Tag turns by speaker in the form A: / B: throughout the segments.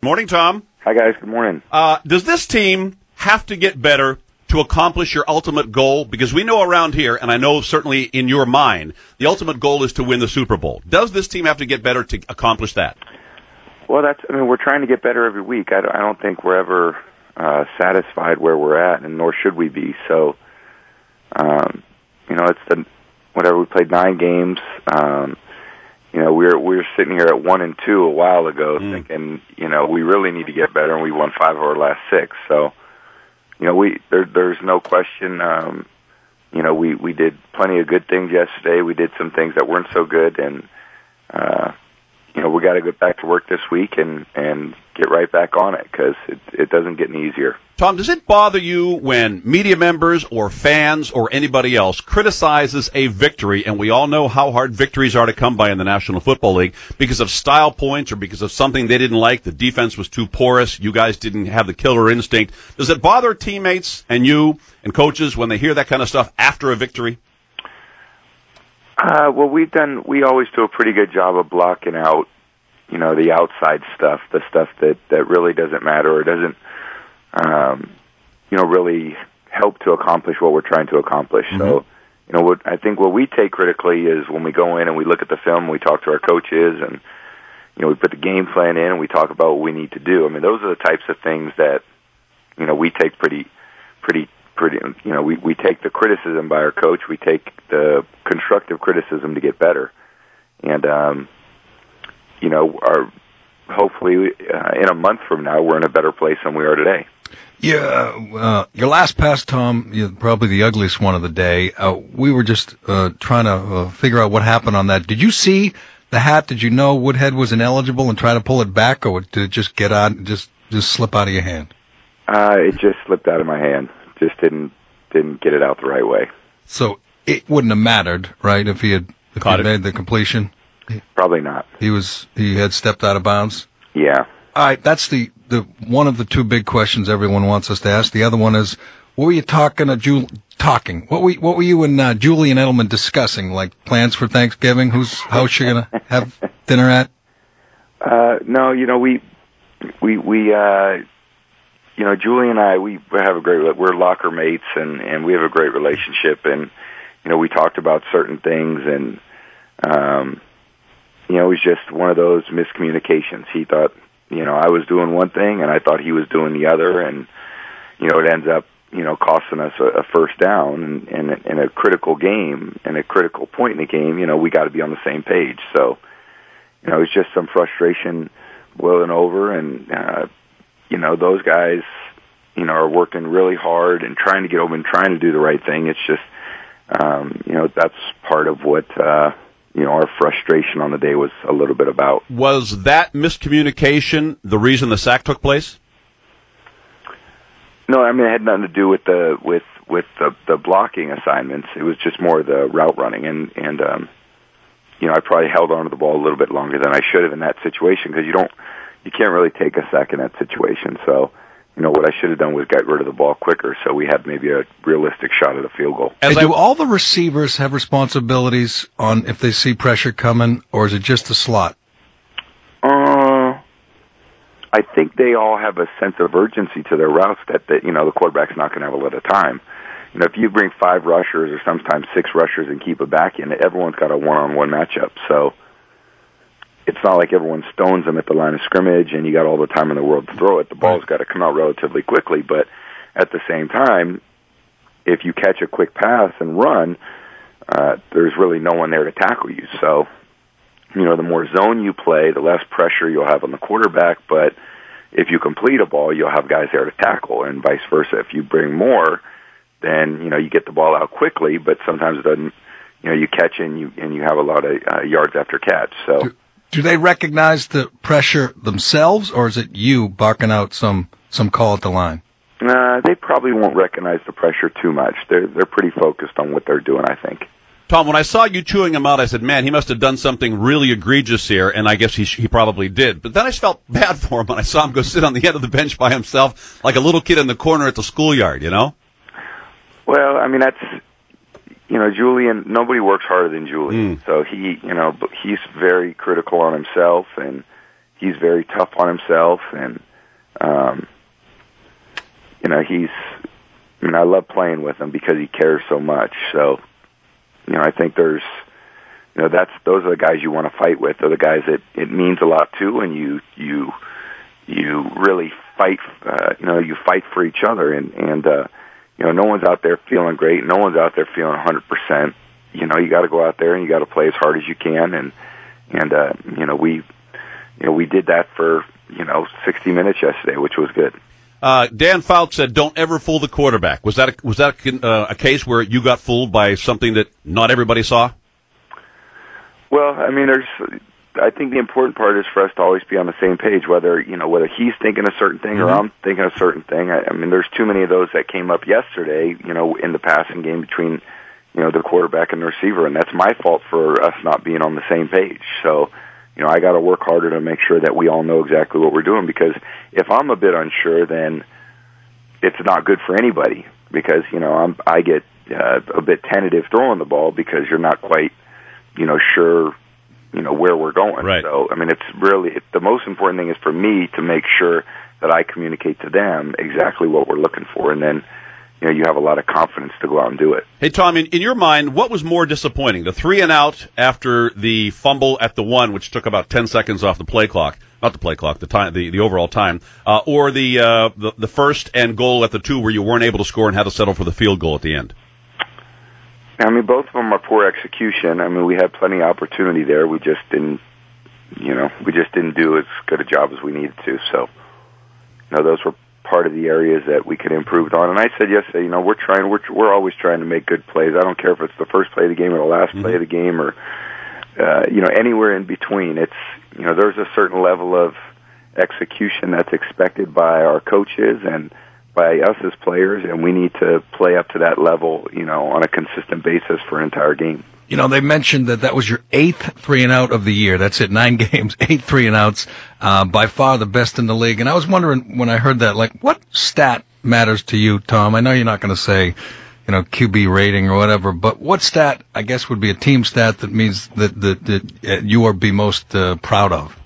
A: Morning, Tom.
B: Hi, guys. Good morning.
A: Does this team have to get better to accomplish your ultimate goal? Because we know around here, and I know certainly in your mind, the ultimate goal is to win the Super Bowl. Does this team have to get better to accomplish that?
B: Well, we're trying to get better every week. I don't think we're ever satisfied where we're at, and nor should we be. So, it's whatever. We played 9 games. We were sitting here at 1-2 a while ago, thinking, we really need to get better, and we won 5 of our last 6. So, there's no question. We did plenty of good things yesterday. We did some things that weren't so good, and we got to get back to work this week and get right back on it, because it doesn't get any easier.
A: Tom, does it bother you when media members or fans or anybody else criticizes a victory, and we all know how hard victories are to come by in the National Football League, because of style points or because of something they didn't like, the defense was too porous, you guys didn't have the killer instinct? Does it bother teammates and you and coaches when they hear that kind of stuff after a victory?
B: Well, we always do a pretty good job of blocking out, the outside stuff, the stuff that really doesn't matter or doesn't, really help to accomplish what we're trying to accomplish. Mm-hmm. So, I think what we take critically is when we go in and we look at the film, we talk to our coaches, and, we put the game plan in and we talk about what we need to do. I mean, those are the types of things that, we take pretty, we take the criticism by our coach, we take the constructive criticism to get better. And, hopefully in a month from now, we're in a better place than we are today.
C: Yeah, your last pass, Tom, probably the ugliest one of the day. We were just trying to figure out what happened on that. Did you see the hat? Did you know Woodhead was ineligible and try to pull it back, or did it just get out, just slip out of your hand?
B: It just slipped out of my hand. Just didn't get it out the right way.
C: So it wouldn't have mattered, right, if he had made the completion?
B: Probably not.
C: He had stepped out of bounds?
B: Yeah.
C: All right, that's the one of the 2 big questions everyone wants us to ask. The other one is, what were you talking? What were you and Julian Edelman discussing? Like plans for Thanksgiving? Whose house you gonna have dinner at?
B: No, Julie and I, we have we're locker mates, and we have a great relationship, and we talked about certain things, and it was just one of those miscommunications. He thought, I was doing one thing, and I thought he was doing the other, and, it ends up, costing us a first down, and in a critical game, and a critical point in the game, we got to be on the same page. So, it's just some frustration boiling over, and, those guys, are working really hard and trying to get over and trying to do the right thing. It's just, that's part of what, our frustration on the day was a little bit about.
A: Was that miscommunication the reason the sack took place?
B: No, I mean, it had nothing to do with the blocking assignments. It was just more the route running, and I probably held on to the ball a little bit longer than I should have in that situation, because you can't really take a sack in that situation. So, what I should have done was get rid of the ball quicker, so we had maybe a realistic shot at a field goal.
C: Do all the receivers have responsibilities on if they see pressure coming, or is it just the slot?
B: I think they all have a sense of urgency to their routes that the quarterback's not going to have a lot of time. If you bring 5 rushers or sometimes 6 rushers and keep a back in, everyone's got a one-on-one matchup. So it's not like everyone stones them at the line of scrimmage and you got all the time in the world to throw it. The ball's got to come out relatively quickly, but at the same time, if you catch a quick pass and run, there's really no one there to tackle you. So, the more zone you play, the less pressure you'll have on the quarterback, but if you complete a ball, you'll have guys there to tackle, and vice versa. If you bring more, then, you get the ball out quickly, but sometimes it doesn't, you catch and you have a lot of yards after catch. So,
C: do they recognize the pressure themselves, or is it you barking out some call at the line?
B: They probably won't recognize the pressure too much. They're pretty focused on what they're doing, I think.
A: Tom, when I saw you chewing him out, I said, man, he must have done something really egregious here, and I guess he probably did. But then I felt bad for him when I saw him go sit on the end of the bench by himself like a little kid in the corner at the schoolyard,
B: Well, I mean, that's, Julian, nobody works harder than Julian. So he's very critical on himself, and, he's very tough on himself, and I love playing with him because he cares so much. So, I think those are the guys you want to fight with. They're the guys that it means a lot to, and you really fight. You fight for each other, and no one's out there feeling great. No one's out there feeling 100%. You got to go out there and you got to play as hard as you can, and we did that for 60 minutes yesterday, which was good.
A: Dan Fouts said, "Don't ever fool the quarterback." Was that a case where you got fooled by something that not everybody saw?
B: Well, I think the important part is for us to always be on the same page, whether he's thinking a certain thing or I'm thinking a certain thing. There's too many of those that came up yesterday, in the passing game between, the quarterback and the receiver, and that's my fault for us not being on the same page. So, I got to work harder to make sure that we all know exactly what we're doing, because if I'm a bit unsure, then it's not good for anybody, because, I get a bit tentative throwing the ball because you're not quite, sure, where we're going.
A: Right.
B: So, it's really, the most important thing is for me to make sure that I communicate to them exactly what we're looking for, and then, you have a lot of confidence to go out and do it. Hey,
A: Tom, in your mind, what was more disappointing? The 3-and-out after the fumble at the 1, which took about 10 seconds off the play clock, not the play clock, the time, the overall time, or the first and goal at the 2 where you weren't able to score and had to settle for the field goal at the end?
B: Both of them are poor execution. We had plenty of opportunity there. We just didn't do as good a job as we needed to. So, those were part of the areas that we could improve on. And I said yesterday, we're always trying to make good plays. I don't care if it's the first play of the game or the last play of the game, or anywhere in between. It's there's a certain level of execution that's expected by our coaches and by us as players, and we need to play up to that level, on a consistent basis for an entire game.
C: They mentioned that was your 8th 3-and-out of the year. That's it, 9 games, 8 3-and-outs, by far the best in the league. And I was wondering when I heard that, what stat matters to you, Tom? I know you're not going to say, QB rating or whatever, but what stat, I guess, would be a team stat that means that you would be most proud of?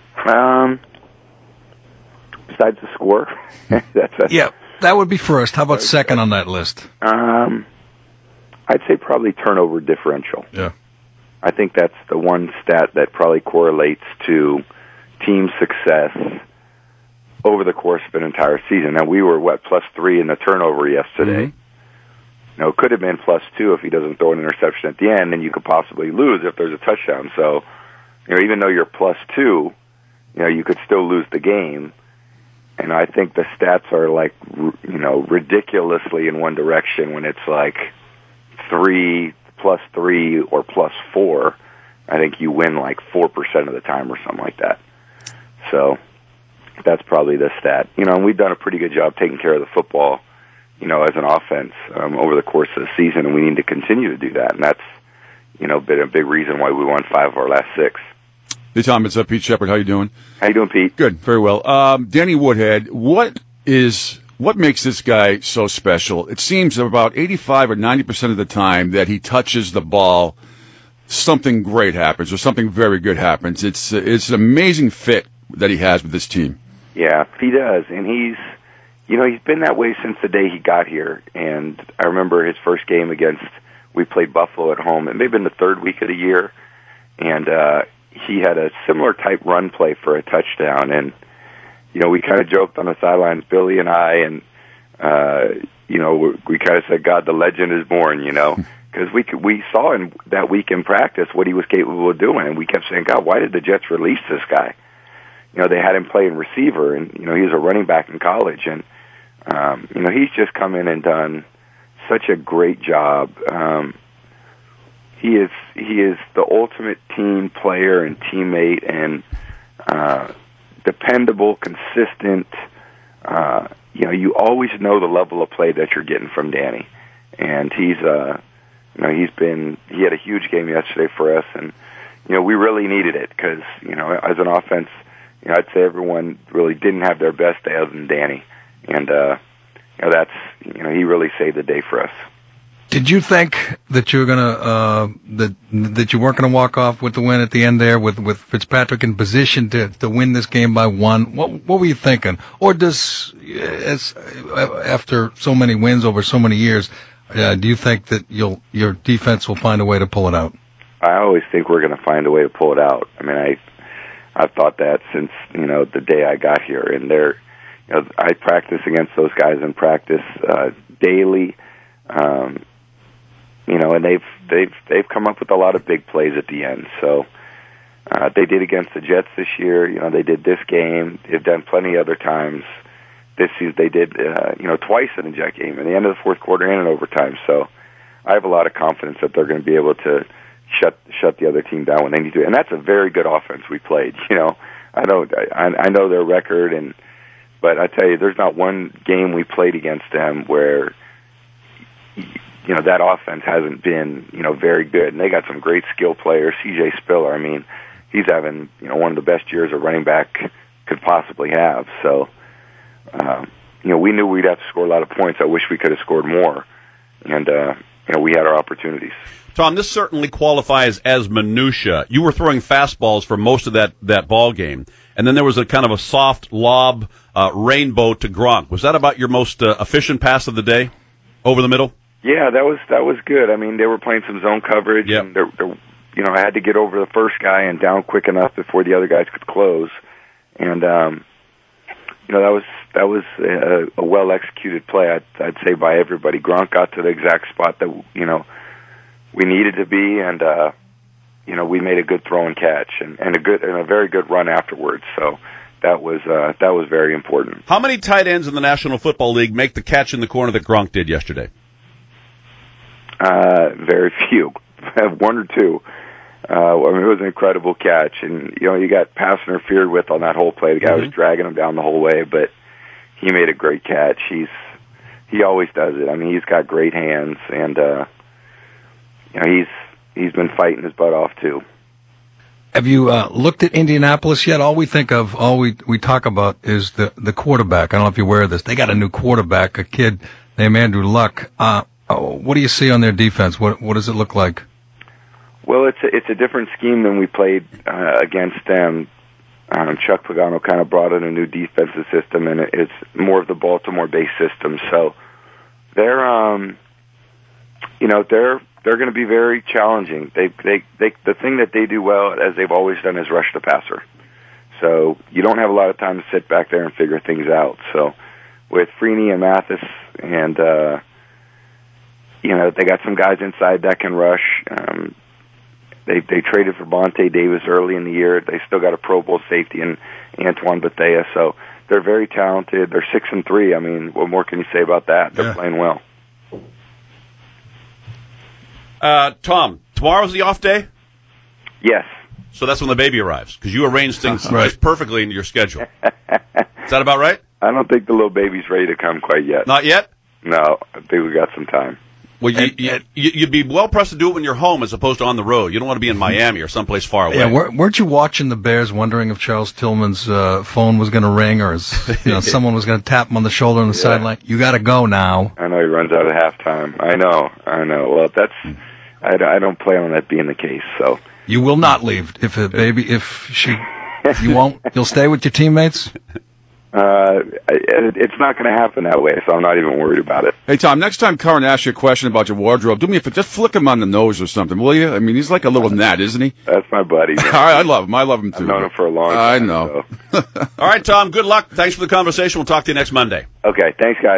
B: Besides the score?
C: Yeah, that would be first. How about second on that list?
B: I'd say probably turnover differential.
C: Yeah.
B: I think that's the one stat that probably correlates to team success over the course of an entire season. Now, we were, +3 in the turnover yesterday. Mm-hmm. It could have been +2 if he doesn't throw an interception at the end, and you could possibly lose if there's a touchdown. So, even though you're +2, you could still lose the game. And I think the stats are ridiculously in one direction when it's 3 +3 or +4. I think you win 4% of the time or something like that. So that's probably the stat. And we've done a pretty good job taking care of the football, as an offense over the course of the season, and we need to continue to do that. And that's, been a big reason why we won 5 of our last 6.
D: Hey, Tom, it's Pete Shepard. How you doing?
B: How you doing, Pete?
D: Good, very well. Danny Woodhead, what makes this guy so special? It seems about 85 or 90% of the time that he touches the ball, something great happens or something very good happens. It's an amazing fit that he has with this team.
B: Yeah, he does, and he's been that way since the day he got here. And I remember his first game we played Buffalo at home. It may have been the 3rd week of the year, and he had a similar type run play for a touchdown, and we kind of joked on the sidelines, Billy and I, and we kind of said, "God, the legend is born," because we saw in that week in practice what he was capable of doing, and we kept saying, "God, why did the Jets release this guy?" They had him playing receiver, and he was a running back in college, and he's just come in and done such a great job. He is the ultimate team player and teammate, and dependable, consistent. You always know the level of play that you're getting from Danny, and he had a huge game yesterday for us, and we really needed it because as an offense, I'd say everyone really didn't have their best day other than Danny, and that's he really saved the day for us.
C: Did you think that you were gonna that you weren't gonna walk off with the win at the end there with Fitzpatrick in position to win this game by 1? What were you thinking? Or after so many wins over so many years, do you think that your defense will find a way to pull it out?
B: I always think we're going to find a way to pull it out. I mean, I've thought that since the day I got here, and I practice against those guys in practice daily. And they've come up with a lot of big plays at the end. So they did against the Jets this year. They did this game. They've done plenty other times this season. They did twice in the Jet game, in the end of the fourth quarter and in overtime. So I have a lot of confidence that they're going to be able to shut the other team down when they need to. And that's a very good offense we played. I know their record, but I tell you, there's not one game we played against them where that offense hasn't been, very good. And they got some great skill players. C.J. Spiller, I mean, he's having, one of the best years a running back could possibly have. So, we knew we'd have to score a lot of points. I wish we could have scored more. And, we had our opportunities.
A: Tom, this certainly qualifies as minutia. You were throwing fastballs for most of that ball game. And then there was a kind of a soft lob rainbow to Gronk. Was that about your most efficient pass of the day over the middle?
B: Yeah, that was good. I mean, they were playing some zone coverage,
A: yep.
B: And I had to get over the first guy and down quick enough before the other guys could close. And that was a well executed play. I'd say by everybody. Gronk got to the exact spot that we needed to be, and we made a good throw and catch, and a very good run afterwards. So that was very important.
A: How many tight ends in the National Football League make the catch in the corner that Gronk did yesterday?
B: Very few, one or two. It was an incredible catch, and you got pass interfered with on that whole play. The guy was dragging him down the whole way, but he made a great catch. He always does it. I mean, he's got great hands, and he's been fighting his butt off too.
C: Have you looked at Indianapolis yet? All we talk about is the quarterback. I don't know if you're aware of this. They got a new quarterback, a kid named Andrew Luck. What do you see on their defense? What does it look like?
B: Well, it's a different scheme than we played against them. Chuck Pagano kind of brought in a new defensive system, and it's more of the Baltimore-based system. So they're going to be very challenging. The thing that they do well, as they've always done, is rush the passer. So you don't have a lot of time to sit back there and figure things out. So with Freeney and Mathis, and they got some guys inside that can rush. They traded for Vontae Davis early in the year. They still got a Pro Bowl safety in Antoine Bethea. So they're very talented. They're 6-3. I mean, what more can you say about that? They're playing well.
A: Tom, tomorrow's the off day?
B: Yes.
A: So that's when the baby arrives, because you arrange things
C: right
A: perfectly into your schedule. Is that about right?
B: I don't think the little baby's ready to come quite yet.
A: Not yet?
B: No, I think we got some time.
A: Well, you'd be well-pressed to do it when you're home as opposed to on the road. You don't want to be in Miami or someplace far away.
C: Yeah, weren't you watching the Bears wondering if Charles Tillman's phone was going to ring, or someone was going to tap him on the shoulder on the sideline? You got to go now.
B: I know he runs out at halftime. I know. Well, I don't plan on that being the case. So
C: you will not leave you won't. You'll stay with your teammates.
B: It's not going to happen that way, so I'm not even worried about it.
D: Hey, Tom, next time Curran asks you a question about your wardrobe, do me a favor, just flick him on the nose or something, will you? I mean, he's like a little gnat, isn't he?
B: That's my buddy.
D: I love him. I love him, too.
B: I've known him for a long time.
D: I know.
B: So.
A: All right, Tom, good luck. Thanks for the conversation. We'll talk to you next Monday.
B: Okay, thanks, guys.